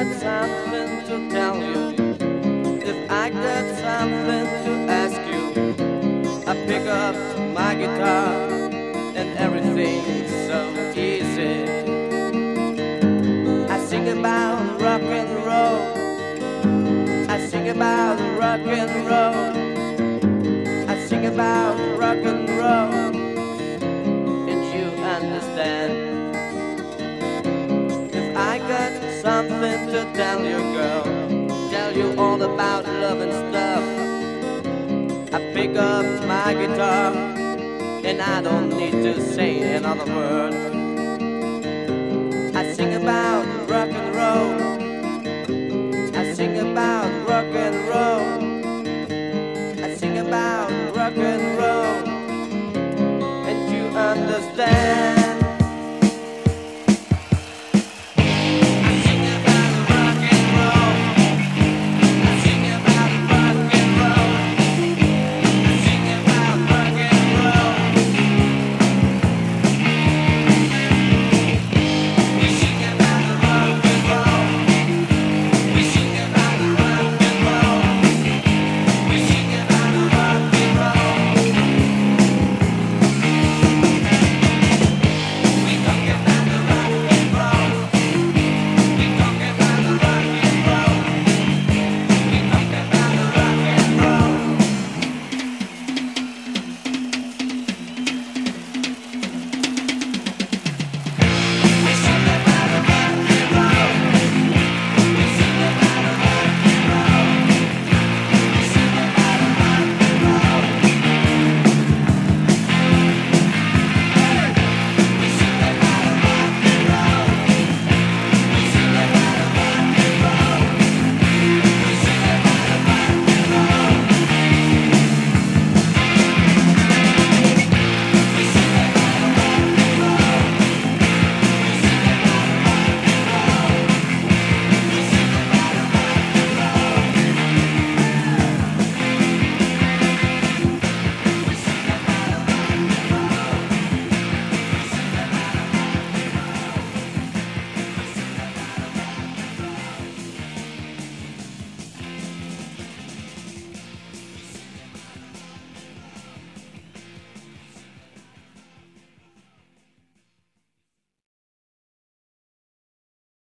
got something to tell you, if I got something to ask you, I pick up my guitar and everything's so easy. I sing about rock and roll, I sing about rock and roll, I sing about rock and roll, and you understand. If I got something to tell you, girl, tell you all about love and stuff, I pick up my guitar and I don't need to say another word. I sing about rock and roll,